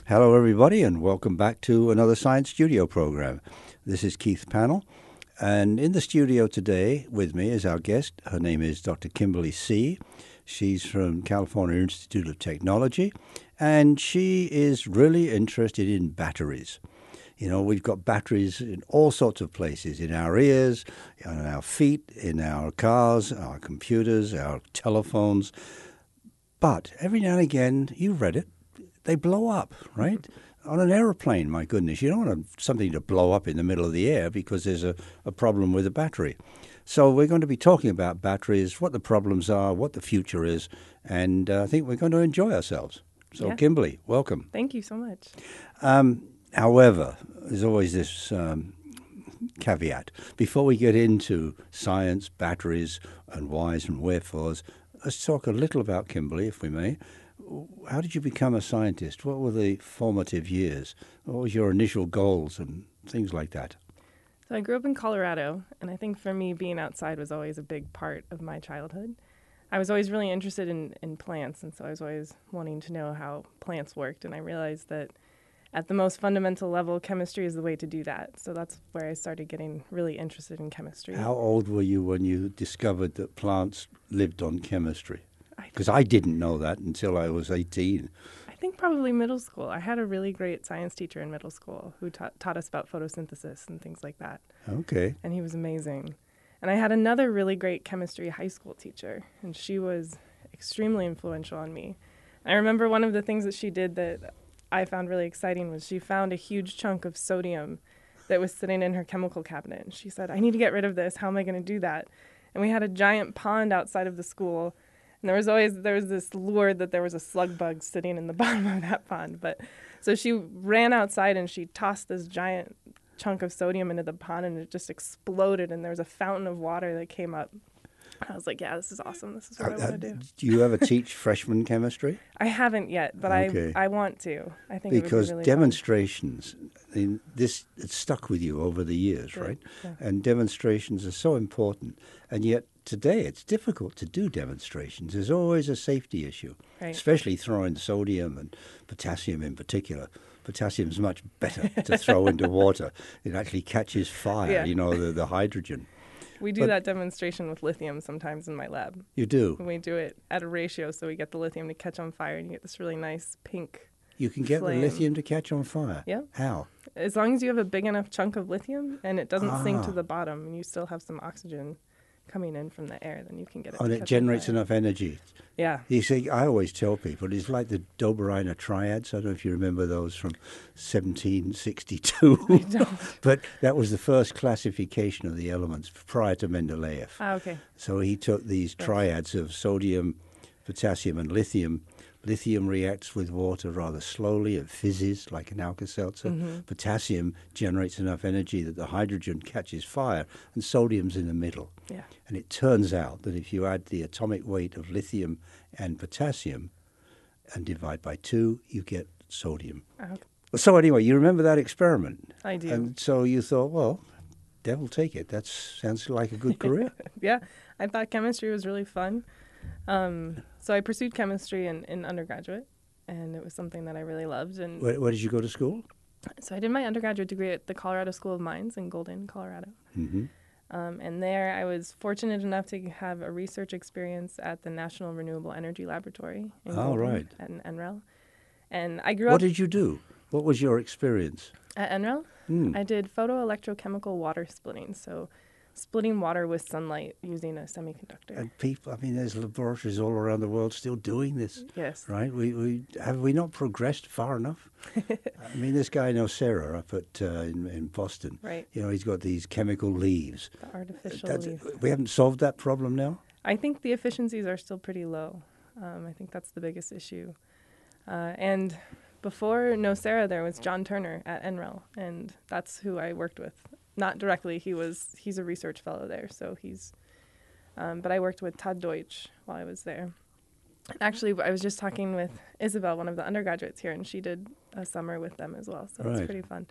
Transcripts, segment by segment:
Hello, everybody, and welcome back to another Science Studio program. This is Keith Pannell, and in the studio today with me is our guest. Her name is Dr. Kimberly See. She's from California Institute of Technology, and she is really interested in batteries. You know, we've got batteries in all sorts of places, in our ears, on our feet, in our cars, our computers, our telephones. But every now and again, you've read it, they blow up, right? On an aeroplane, my goodness. You don't want something to blow up in the middle of the air because there's a problem with the battery. So we're going to be talking about batteries, what the problems are, what the future is, and I think we're going to enjoy ourselves. So, yeah. Kimberly, welcome. Thank you so much. However, there's always this caveat. Before we get into science, batteries, and whys and wherefores, let's talk a little about Kimberly, if we may. How did you become a scientist? What were the formative years? What was your initial goals and things like that? So I grew up in Colorado, and I think for me, being outside was always a big part of my childhood. I was always really interested in plants, and so I was always wanting to know how plants worked, and I realized that at the most fundamental level, chemistry is the way to do that. So that's where I started getting really interested in chemistry. How old were you when you discovered that plants lived on chemistry? Because I didn't know that until I was 18. I think probably middle school. I had a really great science teacher in middle school who taught us about photosynthesis and things like that. Okay. And he was amazing. And I had another really great chemistry high school teacher, and she was extremely influential on me. I remember one of the things that she did that I found really exciting was she found a huge chunk of sodium that was sitting in her chemical cabinet. And she said, I need to get rid of this. How am I going to do that? And we had a giant pond outside of the school. And there was this lure that there was a slug bug sitting in the bottom of that pond. But so she ran outside and she tossed this giant chunk of sodium into the pond, and it just exploded. And there was a fountain of water that came up. I was like, yeah, this is awesome. This is what I want to do. Do you ever teach freshman chemistry? I haven't yet, but okay. I want to. I think because it would be really demonstrations, it's stuck with you over the years, right? Yeah. And demonstrations are so important. And yet today it's difficult to do demonstrations. There's always a safety issue, right. Especially throwing sodium and potassium in particular. Potassium's much better to throw into water. It actually catches fire, yeah. You know, the hydrogen. We do that demonstration with lithium sometimes in my lab. You do? And we do it at a ratio, so we get the lithium to catch on fire, and you get this really nice pink You can get flame. the lithium to catch on fire? Yeah. How? As long as you have a big enough chunk of lithium and it doesn't sink to the bottom and you still have some oxygen coming in from the air, then you can get it. And it generates enough energy. Yeah. You see, I always tell people it's like the Dobereiner triads. I don't know if you remember those from 1762. I don't. But that was the first classification of the elements prior to Mendeleev. Ah, okay. So he took these triads of sodium, potassium, and lithium. Lithium reacts with water rather slowly. It fizzes like an Alka-Seltzer. Mm-hmm. Potassium generates enough energy that the hydrogen catches fire, and sodium's in the middle. Yeah. And it turns out that if you add the atomic weight of lithium and potassium and divide by 2, you get sodium. Okay. So anyway, you remember that experiment? I do. And so you thought, well, devil take it. That sounds like a good career. Yeah. I thought chemistry was really fun. So I pursued chemistry in undergraduate, and it was something that I really loved. And Where did you go to school? So I did my undergraduate degree at the Colorado School of Mines in Golden, Colorado. Mm-hmm. And there I was fortunate enough to have a research experience at the National Renewable Energy Laboratory in Golden, right. at NREL. And I grew up... What did you do? What was your experience? At NREL? I did photoelectrochemical water splitting, so splitting water with sunlight using a semiconductor. And people, I mean, there's laboratories all around the world still doing this. Yes. Right? Have we not progressed far enough? I mean, this guy Nocera up at in Boston, right. You know, he's got these chemical leaves. The artificial leaves. We haven't solved that problem now? I think the efficiencies are still pretty low. I think that's the biggest issue. And before Nocera, there was John Turner at NREL, and that's who I worked with. Not directly. He's a research fellow there, so but I worked with Todd Deutsch while I was there. Actually, I was just talking with Isabel, one of the undergraduates here, and she did a summer with them as well, so right. It's pretty fun.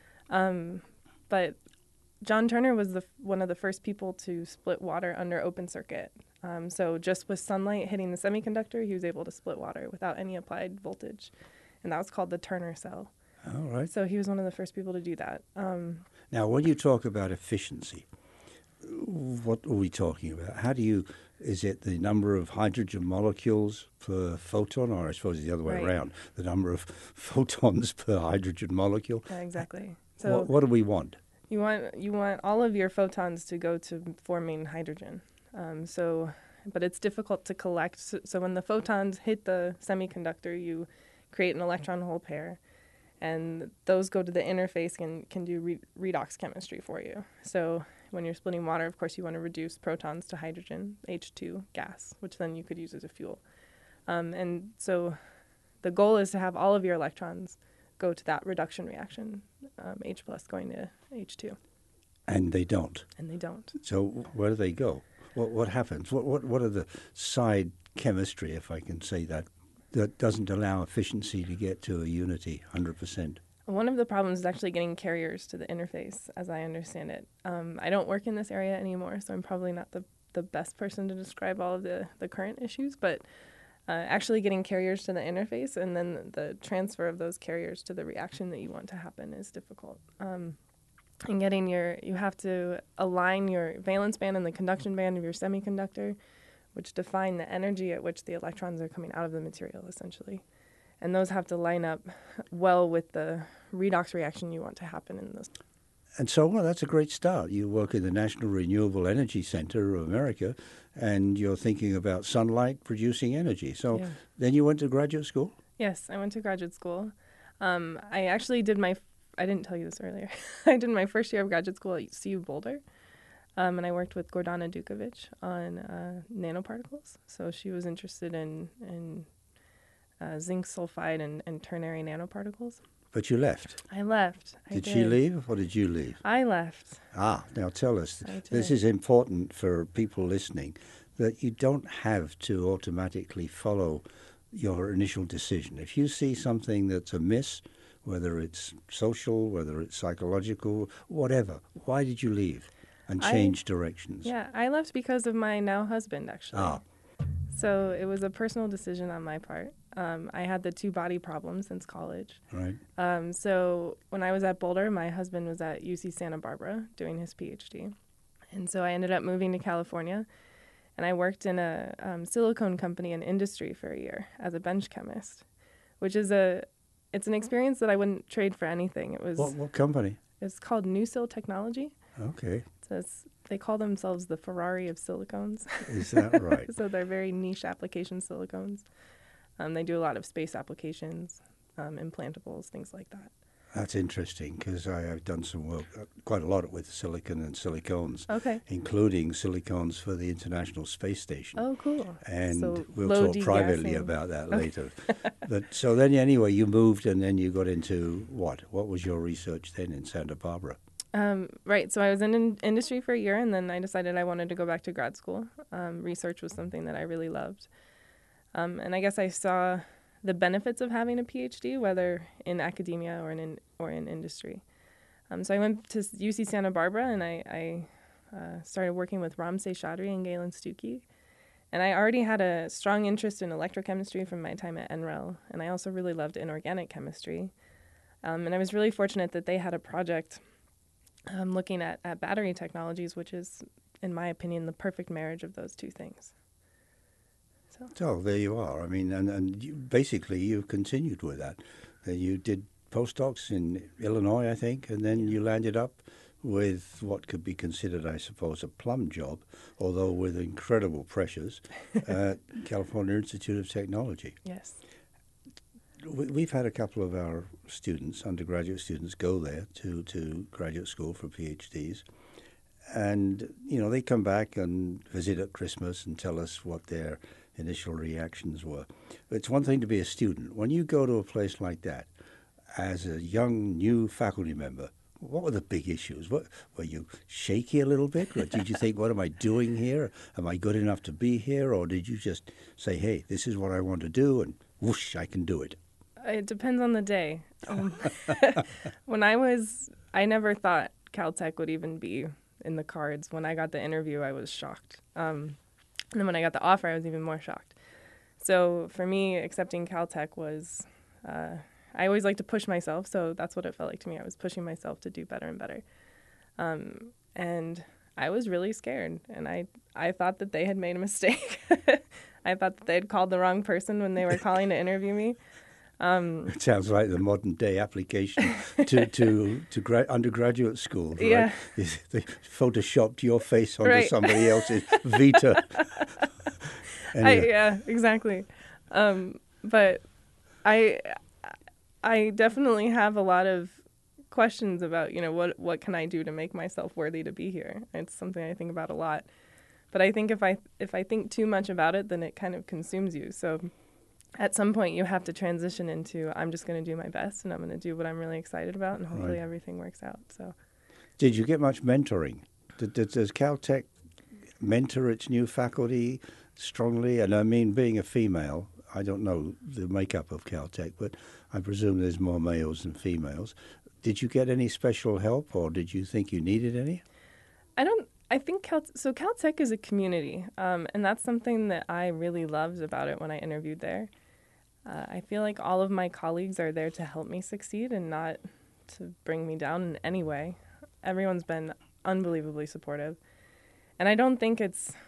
But John Turner was one of the first people to split water under open circuit. So just with sunlight hitting the semiconductor, he was able to split water without any applied voltage. and that was called the Turner cell. All right. So he was one of the first people to do that. Now, when you talk about efficiency, what are we talking about? Is it the number of hydrogen molecules per photon, or I suppose it's the other way Right. around, the number of photons per hydrogen molecule? Yeah, exactly. So What do we want? you want all of your photons to go to forming hydrogen. But it's difficult to collect. So when the photons hit the semiconductor, you create an electron hole pair, and those go to the interface and can do redox chemistry for you. So when you're splitting water, of course, you want to reduce protons to hydrogen, H2 gas, which then you could use as a fuel. And so the goal is to have all of your electrons go to that reduction reaction, H plus going to H2. And they don't. And they don't. So where do they go? What happens? What are the side chemistry, if I can say that doesn't allow efficiency to get to a unity 100%? One of the problems is actually getting carriers to the interface, as I understand it. I don't work in this area anymore, so I'm probably not the best person to describe all of the current issues, but actually getting carriers to the interface and then the transfer of those carriers to the reaction that you want to happen is difficult. And you have to align your valence band and the conduction band of your semiconductor, which define the energy at which the electrons are coming out of the material, essentially. And those have to line up well with the redox reaction you want to happen in this. And so, well, that's a great start. You work in the National Renewable Energy Center of America, and you're thinking about sunlight producing energy. So Yeah. then you went to graduate school? Yes, I went to graduate school. I actually did I didn't tell you this earlier. I did my first year of graduate school at CU Boulder, and I worked with Gordana Dukovic on nanoparticles. So she was interested in zinc sulfide and ternary nanoparticles. But you left. I left. Did she leave or did you leave? I left. Now tell us. I This did. is important for people listening, that you don't have to automatically follow your initial decision. If you see something that's amiss, whether it's social, whether it's psychological, whatever, why did you leave and change directions? Yeah, I left because of my now husband, actually. Ah. So it was a personal decision on my part. I had the two body problems since college. Right. So when I was at Boulder, my husband was at UC Santa Barbara doing his PhD. And so I ended up moving to California, and I worked in a silicone company in industry for a year as a bench chemist, which is it's an experience that I wouldn't trade for anything. It was What company? It's called NuSil Technology. Okay. So they call themselves the Ferrari of silicones. Is that right? So they're very niche application silicones. They do a lot of space applications, implantables, things like that. That's interesting because I've done some work, quite a lot with silicon and silicones, Okay. including silicones for the International Space Station. Oh, cool. And So we'll low talk privately degassing. about that later. But so then anyway, you moved and then you got into what? What was your research then in Santa Barbara? Right. So I was in industry for a year, and then I decided I wanted to go back to grad school. Research was something that I really loved. And I guess I saw the benefits of having a PhD, whether in academia or in industry. So I went to UC Santa Barbara, and I started working with Ramsey Chaudhry and Galen Stuckey. And I already had a strong interest in electrochemistry from my time at NREL, and I also really loved inorganic chemistry. And I was really fortunate that they had a project looking at battery technologies, which is, in my opinion, the perfect marriage of those two things. So there you are. I mean, and you, basically you continued with that. You did postdocs in Illinois, I think, and then you landed up with what could be considered, I suppose, a plum job, although with incredible pressures, at California Institute of Technology. Yes. We've had a couple of our students, undergraduate students, go there to graduate school for PhDs. And, you know, they come back and visit at Christmas and tell us what their initial reactions were. It's one thing to be a student. When you go to a place like that, as a young, new faculty member, what were the big issues? Were you shaky a little bit? Or did you think, what am I doing here? Am I good enough to be here? Or did you just say, hey, this is what I want to do, and whoosh, I can do it? It depends on the day. When I never thought Caltech would even be in the cards. When I got the interview, I was shocked. And then when I got the offer, I was even more shocked. So for me, accepting Caltech was I always like to push myself, so that's what it felt like to me. I was pushing myself to do better and better. And I was really scared, and I thought that they had made a mistake. I thought that they had called the wrong person when they were calling to interview me. It sounds like the modern day application to undergraduate school, right? Yeah. They photoshopped your face onto Right. somebody else's Vita. Anyway. Yeah, exactly. But I definitely have a lot of questions about, what can I do to make myself worthy to be here? It's something I think about a lot. But I think if I think too much about it, then it kind of consumes you. So at some point you have to transition into, I'm just going to do my best, and I'm going to do what I'm really excited about, and hopefully everything works out. So, Did you get much mentoring? Does Caltech mentor its new faculty strongly? And I mean, being a female, I don't know the makeup of Caltech, but I presume there's more males than females. Did you get any special help, or did you think you needed any? I think Caltech is a community, and that's something that I really loved about it when I interviewed there. I feel like all of my colleagues are there to help me succeed and not to bring me down in any way. Everyone's been unbelievably supportive, and I don't think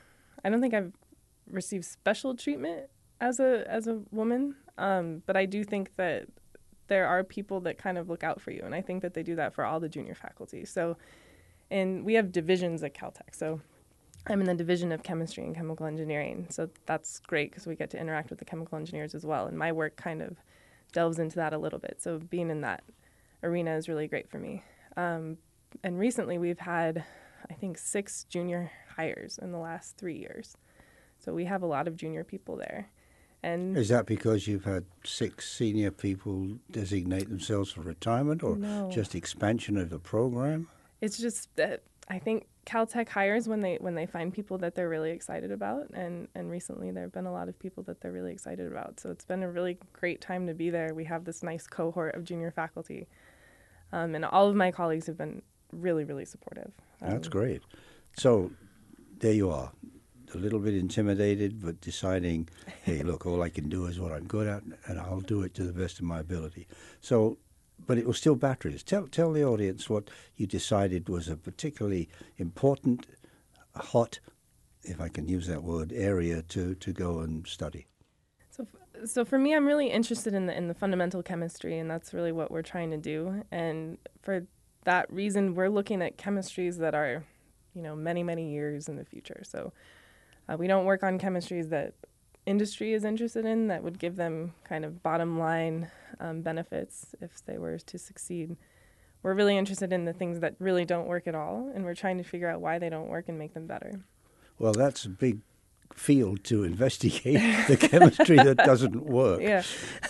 I've received special treatment as a woman, but I do think that there are people that kind of look out for you, and I think that they do that for all the junior faculty. So, and we have divisions at Caltech. So I'm in the division of chemistry and chemical engineering. So that's great because we get to interact with the chemical engineers as well. And my work kind of delves into that a little bit. So being in that arena is really great for me. And recently we've had, I think, 6 junior hires in the last 3 years. So we have a lot of junior people there. And is that because you've had 6 senior people designate themselves for retirement, or just expansion of the program? It's just that I think Caltech hires when they find people that they're really excited about, and recently there have been a lot of people that they're really excited about. So it's been a really great time to be there. We have this nice cohort of junior faculty, and all of my colleagues have been really, really supportive. That's great. So there you are, a little bit intimidated, but deciding, hey, look, all I can do is what I'm good at, and I'll do it to the best of my ability. So, but it was still batteries. Tell the audience what you decided was a particularly important, hot, if I can use that word, area to go and study. So for me, I'm really interested in the fundamental chemistry, and that's really what we're trying to do. And for that reason, we're looking at chemistries that are, many, many years in the future. So we don't work on chemistries that industry is interested in that would give them kind of bottom line benefits if they were to succeed. We're really interested in the things that really don't work at all, and we're trying to figure out why they don't work and make them better. Well, that's a big field to investigate, the chemistry that doesn't work. Yeah.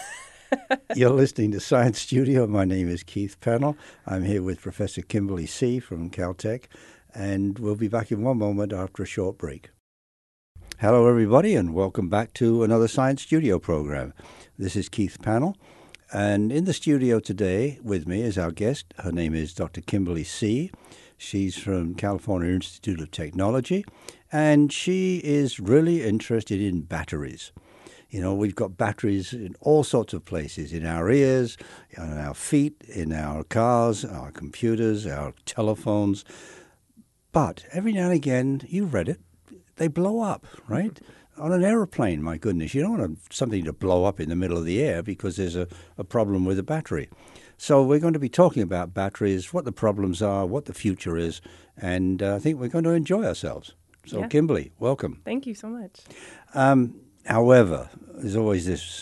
You're listening to Science Studio. My name is Keith Pannell. I'm here with Professor Kimberly See from Caltech, and we'll be back in one moment after a short break. Hello, everybody, and welcome back to another Science Studio program. This is Keith Pannell, and in the studio today with me is our guest. Her name is Dr. Kimberly See. She's from California Institute of Technology, and she is really interested in batteries. We've got batteries in all sorts of places, in our ears, on our feet, in our cars, our computers, our telephones. But every now and again, you read it, they blow up, right? On an aeroplane, my goodness, you don't want something to blow up in the middle of the air because there's a problem with the battery. So we're going to be talking about batteries, what the problems are, what the future is, and I think we're going to enjoy ourselves. So, yeah. Kimberly, welcome. Thank you so much. However, there's always this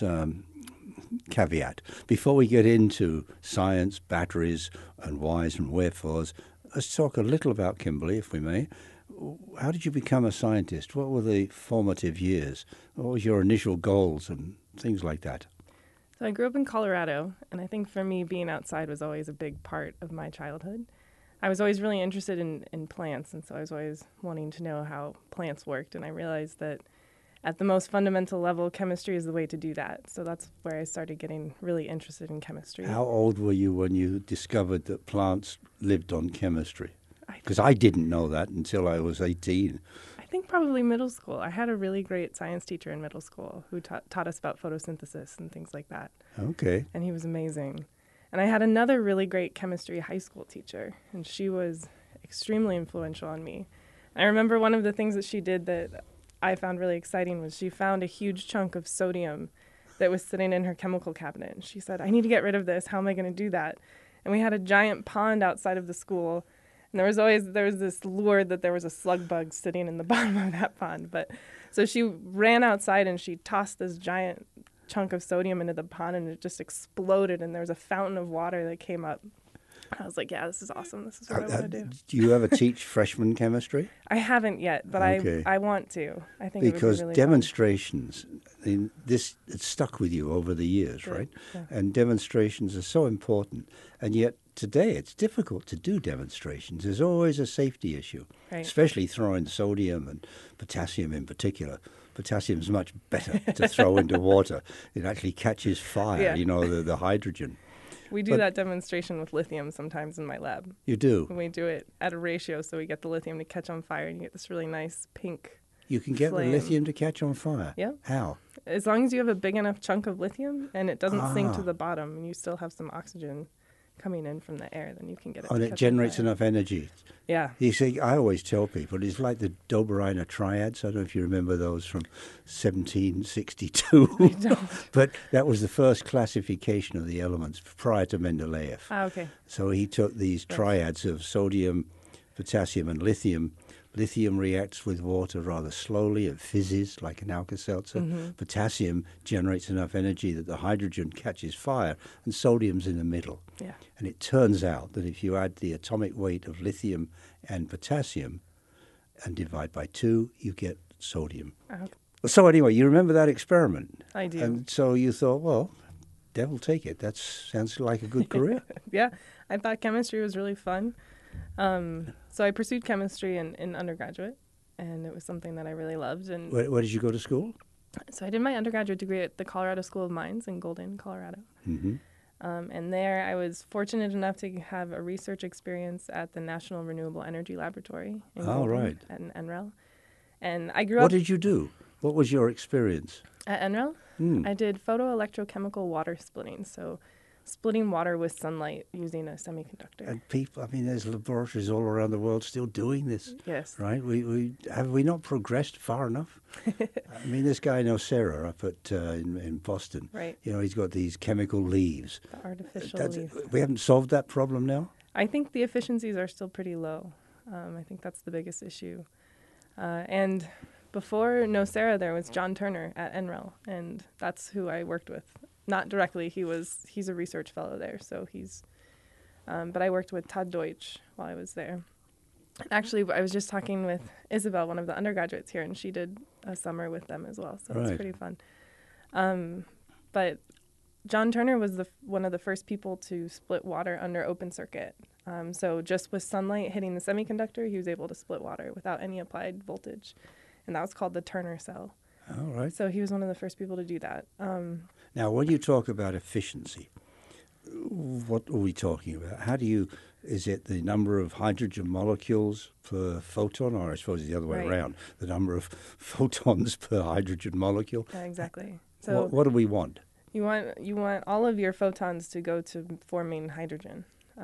caveat. Before we get into science, batteries, and whys and wherefores, let's talk a little about Kimberly, if we may. How did you become a scientist? What were the formative years? What was your initial goals and things like that? So I grew up in Colorado, and I think for me, being outside was always a big part of my childhood. I was always really interested in plants, and so I was always wanting to know how plants worked, and I realized that at the most fundamental level, chemistry is the way to do that. So that's where I started getting really interested in chemistry. How old were you when you discovered that plants lived on chemistry? Because I didn't know that until I was 18. I think probably middle school. I had a really great science teacher in middle school who taught us about photosynthesis and things like that. Okay. And he was amazing. And I had another really great chemistry high school teacher, and she was extremely influential on me. I remember one of the things that she did that I found really exciting was she found a huge chunk of sodium that was sitting in her chemical cabinet. And she said, I need to get rid of this. How am I going to do that? And we had a giant pond outside of the school. And there was this lure that there was a slug bug sitting in the bottom of that pond. But so she ran outside and she tossed this giant chunk of sodium into the pond, and it just exploded. And there was a fountain of water that came up. I was like, yeah, this is awesome. This is what I want to do. Do you ever teach freshman chemistry? I haven't yet, but Okay. I want to. I think Because it would be really demonstrations, it's stuck with you over the years, Sure, right? yeah. And demonstrations are so important. And yet today it's difficult to do demonstrations. There's always a safety issue, Right. especially throwing sodium and potassium in particular. Potassium's much better to throw into water. It actually catches fire, Yeah. the hydrogen. We do But- that demonstration with lithium sometimes in my lab. You do. And we do it at a ratio, so we get the lithium to catch on fire, and you get this really nice pink. You can get Flame. the lithium to catch on fire. Yeah. How? As long as you have a big enough chunk of lithium and it doesn't sink to Ah. the bottom, and you still have some oxygen coming in from the air, then you can get it. And to it catch on generates fire. enough energy. Yeah. You see, I always tell people it's like the Dobereiner triads. I don't know if you remember those from 1762. I don't. But that was the first classification of the elements prior to Mendeleev. Ah, okay. So he took these triads of sodium, potassium, and lithium. Lithium reacts with water rather slowly. It fizzes like an Alka-Seltzer. Mm-hmm. Potassium generates enough energy that the hydrogen catches fire, and sodium's in the middle. Yeah. And it turns out that if you add the atomic weight of lithium and potassium and divide by 2, you get sodium. Ah, okay. So anyway, you remember that experiment? I do. And so you thought, well, devil take it. That sounds like a good career. Yeah. I thought chemistry was really fun. So I pursued chemistry in undergraduate, and it was something that I really loved. And Where did you go to school? so I did my undergraduate degree at the Colorado School of Mines in Golden, Colorado. Mm-hmm. And there I was fortunate enough to have a research experience at the National Renewable Energy Laboratory in Oh, Golden right. at NREL. And I grew What up did you do? What was your experience? at NREL. I did photoelectrochemical water splitting, so splitting water with sunlight using a semiconductor. And people, I mean, there's laboratories all around the world still doing this, Yes. right? We not progressed far enough? I mean, this guy Nocera up at in Boston, Right. he's got these chemical leaves. The artificial That's, leaf. we haven't solved that problem now? I think the efficiencies are still pretty low. I think that's the biggest issue. And before Nocera, there was John Turner at NREL, and that's who I worked with. Not directly. He's a research fellow there, so he's. But I worked with Todd Deutsch while I was there. Actually, I was just talking with Isabel, one of the undergraduates here, and she did a summer with them as well, so Right. it's pretty fun. But John Turner was one of the first people to split water under open circuit. So just with sunlight hitting the semiconductor, he was able to split water without any applied voltage, and that was called the Turner cell. All right. So he was one of the first people to do that. Now, when you talk about efficiency, what are we talking about? Is it the number of hydrogen molecules per photon, or I suppose it's the other way Right. around, the number of photons per hydrogen molecule? Exactly. So What do we want? you want all of your photons to go to forming hydrogen.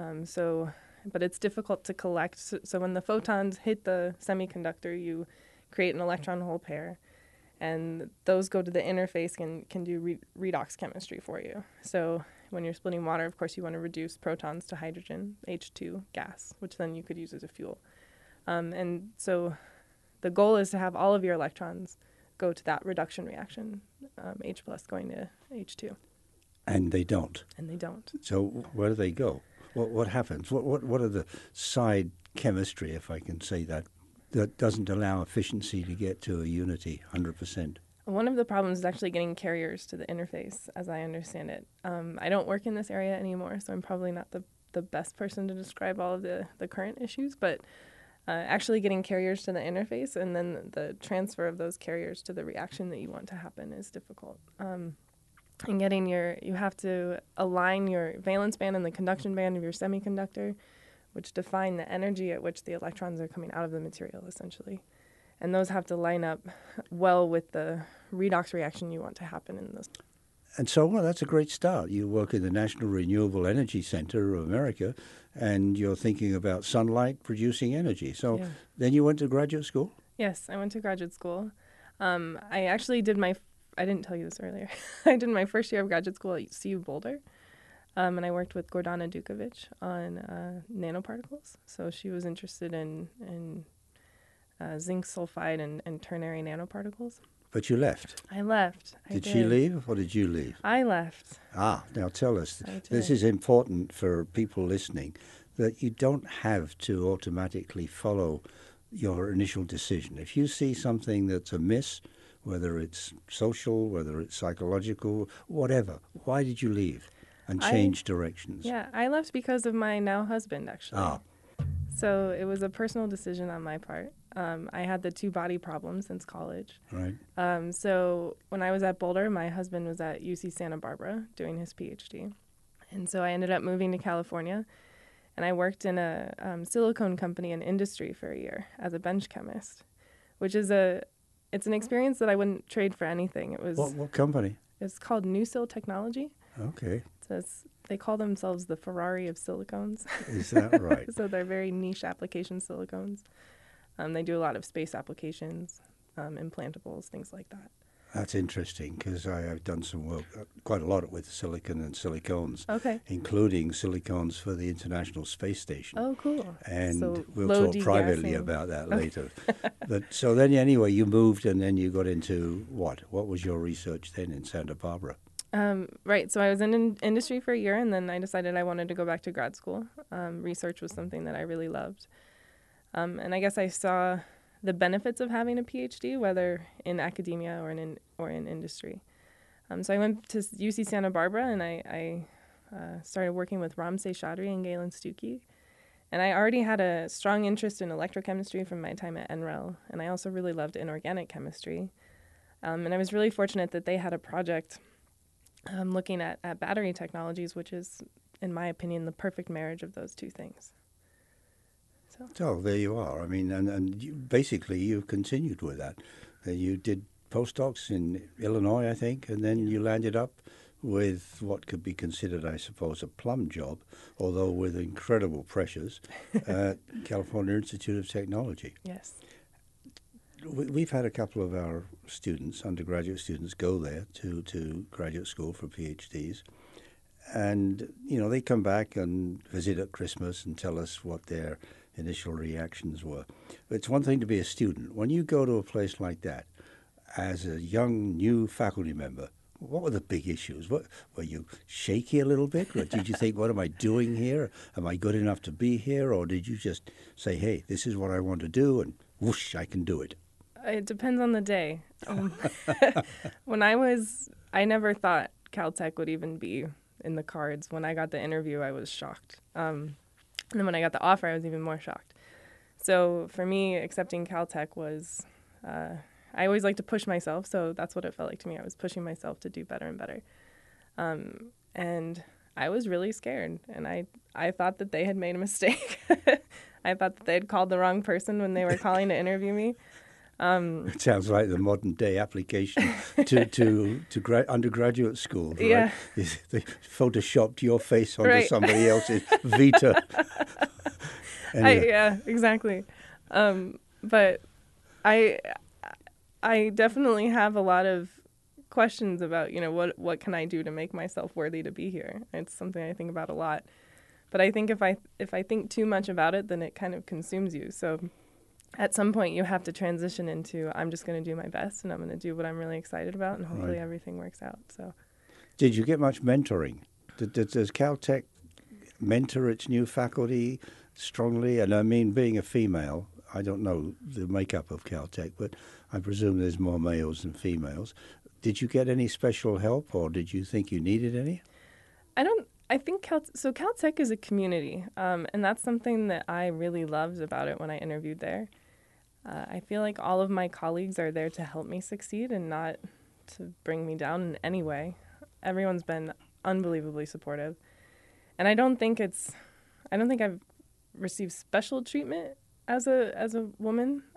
But it's difficult to collect. So when the photons hit the semiconductor, you create an electron hole pair, and those go to the interface and can do redox chemistry for you. So when you're splitting water, of course, you want to reduce protons to hydrogen, H2 gas, which then you could use as a fuel. And so the goal is to have all of your electrons go to that reduction reaction, H plus going to H2, And they don't. and they don't. So where do they go? What happens? What are the side chemistry, if I can say that doesn't allow efficiency to get to a unity 100%? One of the problems is actually getting carriers to the interface, as I understand it. I don't work in this area anymore, so I'm probably not the best person to describe all of the current issues, but actually getting carriers to the interface and then the transfer of those carriers to the reaction that you want to happen is difficult. And you have to align your valence band and the conduction band of your semiconductor, which define the energy at which the electrons are coming out of the material, essentially. And those have to line up well with the redox reaction you want to happen in those. And so, well, that's a great start. You work in the National Renewable Energy Center of America, and you're thinking about sunlight producing energy. So Yeah. then you went to graduate school? Yes, I went to graduate school. I actually did I didn't tell you this earlier. I did my first year of graduate school at CU Boulder. And I worked with Gordana Dukovic on nanoparticles. So she was interested in zinc sulfide and ternary nanoparticles. But you left. I left. Did she leave or did you leave? I left. Now tell us. I This did. is important for people listening, that you don't have to automatically follow your initial decision. If you see something that's amiss, whether it's social, whether it's psychological, whatever, why did you leave and change directions? Yeah, I left because of my now husband, actually. Ah. So it was a personal decision on my part. I had the two body problems since college. Right. So when I was at Boulder, my husband was at UC Santa Barbara doing his PhD. And so I ended up moving to California, and I worked in a silicone company in industry for a year as a bench chemist, which is it's an experience that I wouldn't trade for anything. It was What company? It's called NuSil Technology. Okay. They call themselves the Ferrari of silicones. Is that right? So they're very niche application silicones. They do a lot of space applications, implantables, things like that. That's interesting because I have done some work, quite a lot with silicon and silicones, Okay. including silicones for the International Space Station. Oh, cool. And So we'll low talk privately degassing. about that later. But so then anyway, you moved and then you got into what? What was your research then in Santa Barbara? Right. So I was in industry for a year, and then I decided I wanted to go back to grad school. Research was something that I really loved. And I guess I saw the benefits of having a PhD, whether in academia or in industry. So I went to UC Santa Barbara, and I started working with Ramsey Chaudhry and Galen Stuckey. And I already had a strong interest in electrochemistry from my time at NREL, and I also really loved inorganic chemistry. And I was really fortunate that they had a project looking at battery technologies, which is, in my opinion, the perfect marriage of those two things. So there you are. I mean, and you, basically you've continued with that. You did postdocs in Illinois, I think, and then you landed up with what could be considered, I suppose, a plum job, although with incredible pressures, at California Institute of Technology. Yes. We've had a couple of our students, undergraduate students, go there to graduate school for PhDs. And, you know, they come back and visit at Christmas and tell us what their initial reactions were. But it's one thing to be a student. When you go to a place like that, as a young, new faculty member, what were the big issues? Were you shaky a little bit? Or did you think, what am I doing here? Am I good enough to be here? Or did you just say, hey, this is what I want to do, and whoosh, I can do it? It depends on the day. I never thought Caltech would even be in the cards. When I got the interview, I was shocked. And then when I got the offer, I was even more shocked. So for me, accepting Caltech was, I always like to push myself, so that's what it felt like to me. I was pushing myself to do better and better. And I was really scared, and I thought that they had made a mistake. I thought that they had called the wrong person when they were calling to interview me. It sounds like the modern day application to undergraduate school, right? Yeah. They photoshopped your face onto Right. somebody else's Vita. Anyway. Yeah, exactly. But I definitely have a lot of questions about, what can I do to make myself worthy to be here? It's something I think about a lot. But I think if I think too much about it, then it kind of consumes you. So at some point you have to transition into, I'm just going to do my best and I'm going to do what I'm really excited about, and hopefully everything works out. So, Did you get much mentoring? Does Caltech mentor its new faculty strongly? And I mean, being a female, I don't know the makeup of Caltech, but I presume there's more males than females. Did you get any special help, or did you think you needed any? I think Caltech is a community, and that's something that I really loved about it when I interviewed there. I feel like all of my colleagues are there to help me succeed and not to bring me down in any way. Everyone's been unbelievably supportive, and I don't think I've received special treatment as a woman.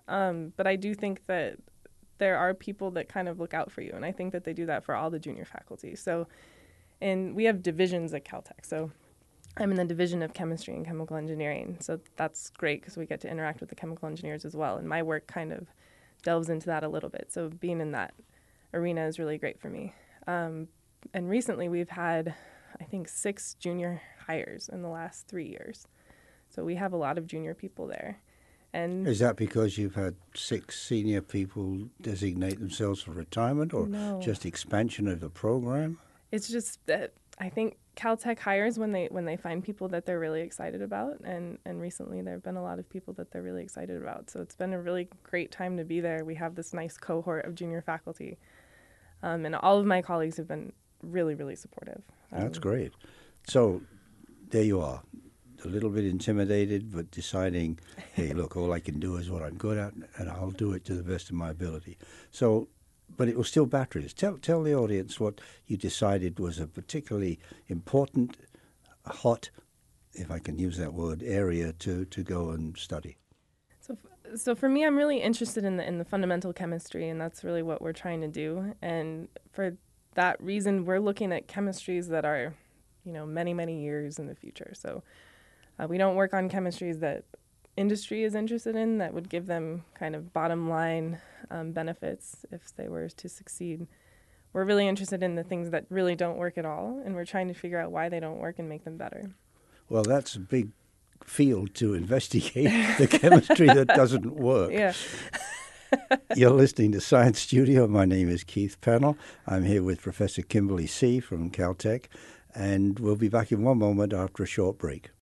But I do think that there are people that kind of look out for you, and I think that they do that for all the junior faculty. So, and we have divisions at Caltech. So I'm in the division of chemistry and chemical engineering. So that's great because we get to interact with the chemical engineers as well. And my work kind of delves into that a little bit. So being in that arena is really great for me. And recently we've had, I think, 6 junior hires in the last 3 years. So we have a lot of junior people there. And is that because you've had 6 senior people designate themselves for retirement, or no, just expansion of the program? it's just that I think Caltech hires when they find people that they're really excited about, and recently there have been a lot of people that they're really excited about. So it's been a really great time to be there. We have this nice cohort of junior faculty, and all of my colleagues have been really, really supportive. That's great. So there you are, a little bit intimidated, but deciding, hey, look, all I can do is what I'm good at, and I'll do it to the best of my ability. So, but it was still batteries. Tell the audience what you decided was a particularly important, hot, if I can use that word, area to go and study. So for me, I'm really interested in the fundamental chemistry, and that's really what we're trying to do. And for that reason, we're looking at chemistries that are, many, many years in the future. So we don't work on chemistries that industry is interested in that would give them kind of bottom line benefits if they were to succeed. We're really interested in the things that really don't work at all, and we're trying to figure out why they don't work and make them better. Well, that's a big field to investigate, the chemistry that doesn't work. Yeah. You're listening to Science Studio. My name is Keith Pannell. I'm here with Professor Kimberly See from Caltech, and we'll be back in one moment after a short break.